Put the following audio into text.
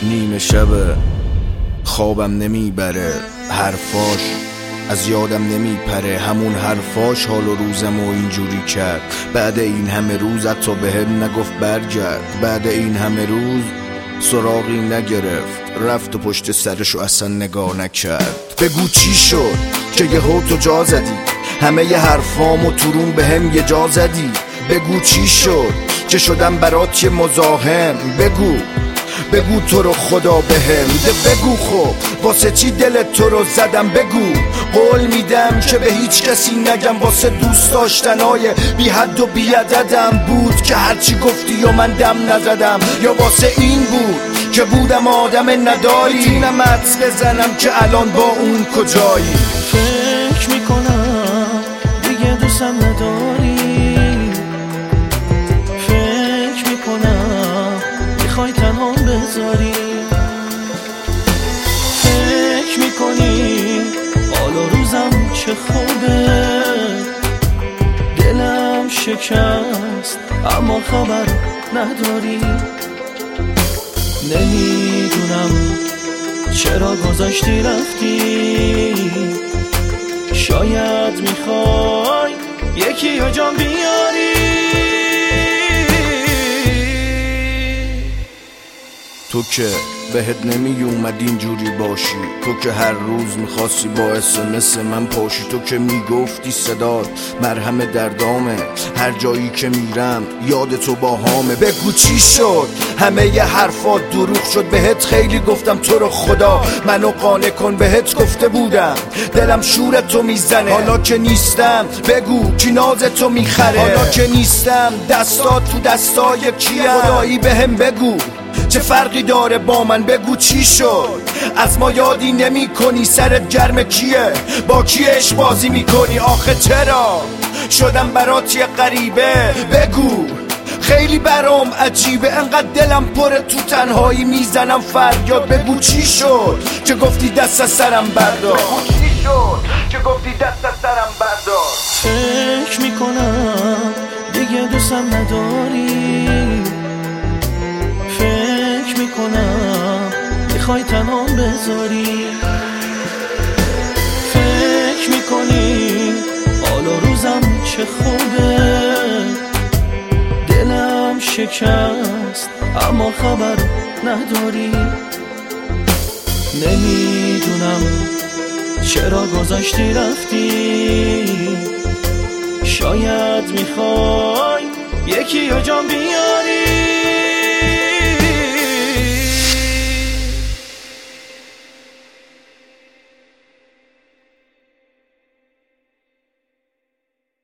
نیمه شبه خوابم نمیبره، حرفاش از یادم نمیپره، همون حرفاش حال و روزم و اینجوری کرد. بعد این همه روز حتی بهم نگفت برگرد، بعد این همه روز سراغی نگرفت، رفت و پشت سرشو اصلا نگاه نکرد. بگو چی شد که یهو تو جا زدی، همه ی حرفامو تورون بهم یه جا زدی. بگو چی شد که شدم برات یه مزاحم، بگو تو رو خدا بهم بگو خب واسه چی دلت تو رو زدم. بگو قول میدم که به هیچ کسی نگم، واسه دوست داشتنای بی حد و بی عددم بود که هرچی گفتی و من دم نزدم، یا واسه این بود که بودم آدم نداری، میتونم حدس بزنم که الان با اون کجایی. فکر میکنم دیگه دوستم نداری، فکر میکنم میخوای تنها بذاری، فکر میکنی حال و روزم چه خوبه، دلم شکست اما خبر نداری. نمیدونم چرا گذاشتی رفتی، شاید میخوای یکی یا جان بیاری. تو که بهت نمی اومد اینجوری باشی، تو که هر روز میخواستی با SMS من پاشی، تو که میگفتی صدات مرهم دردامه، هر جایی که میرم یاد تو با هامه. بگو چی شد همه ی حرفات دروغ شد، بهت خیلی گفتم تو رو خدا منو قانع کن، بهت گفته بودم دلم شور تو میزنه، حالا که نیستم بگو کی ناز تو میخره، حالا که نیستم دستات تو دستای کیه، خدایی بهم بگو چه فرقی داره با من. بگو چی شد از ما یادی نمی کنی، سرت گرم کیه با کی عشق بازی میکنی، آخه چرا شدم برات یه غریبه. بگو خیلی برام عجیبه، انقدر دلم پره تو تنهایی میزنم فریاد. بگو چی شد که گفتی دست از سرم بردار، بگو چی شد که گفتی دست از سرم بردار. فکر میکنم دیگه دوستم نداری، فکر میکنم میخوای تنها بذاری، فکر میکنی حال و روزم چه خوبه، دلم شکست اما خبر نداری. نمیدونم چرا گذاشتی رفتی، شاید میخوای یکی یا جان بیاری.